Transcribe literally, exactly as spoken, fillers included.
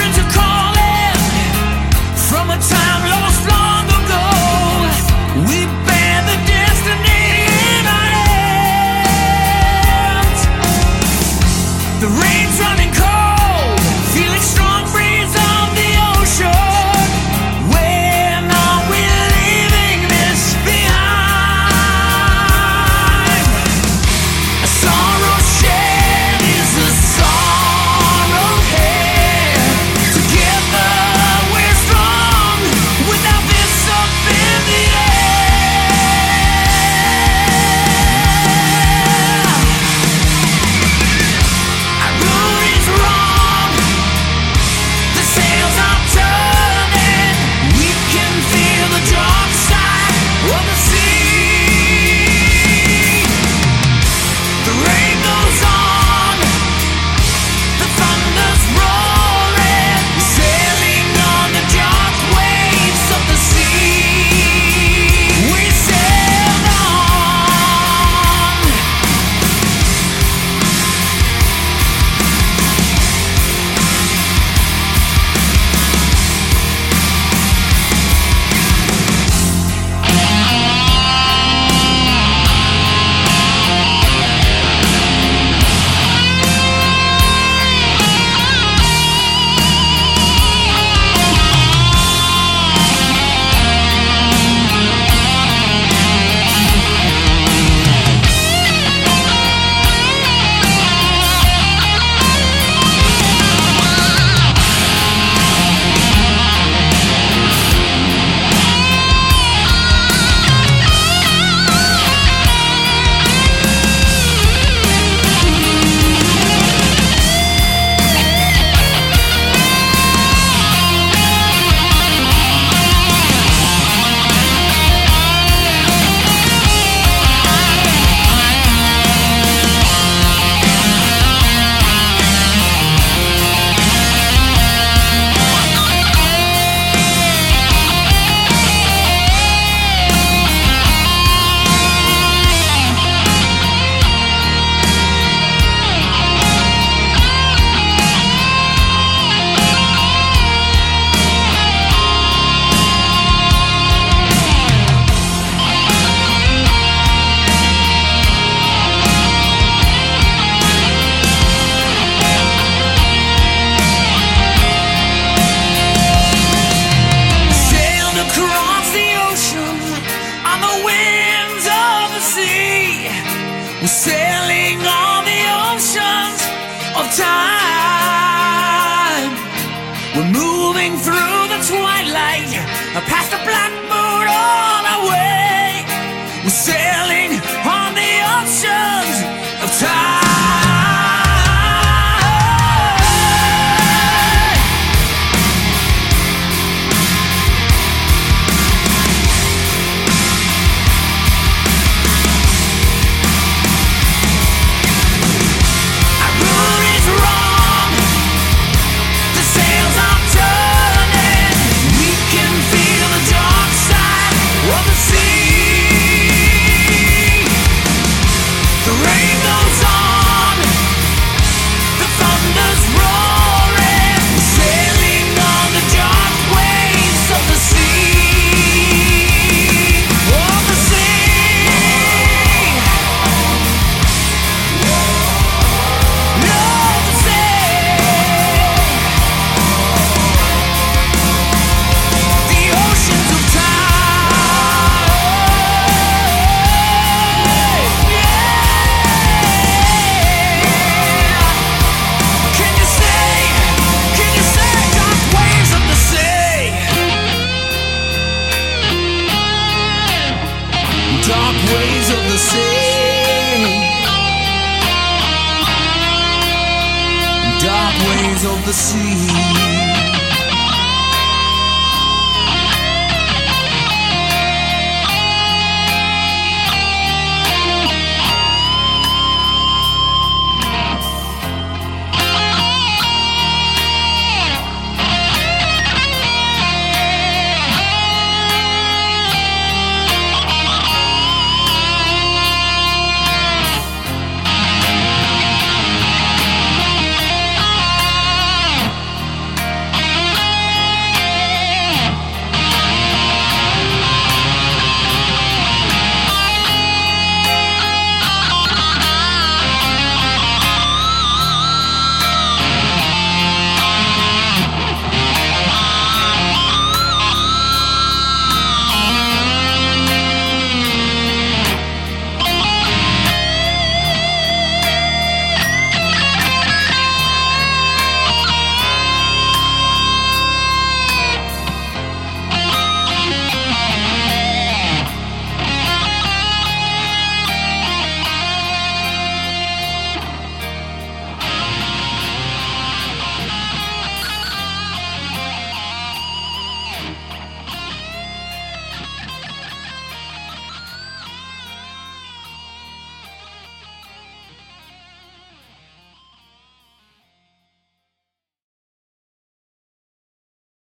winds are calling from a time lost long ago. We bear the destiny in our hands. The rain's running cold, feeling strong breeze on the ocean. When are we leaving this behind? A sorrow shared is a sorrow had. Together we're strong, without this up in the air. Our route is wrong, the sails are turning. We can feel the dark side of the sea. The rain goes on, the thunder's roaring, sailing on the dark waves of the sea. We sail on. Sailed across the ocean on the winds of the sea. We're sailing on the oceans of time. We're moving through the twilight, past the black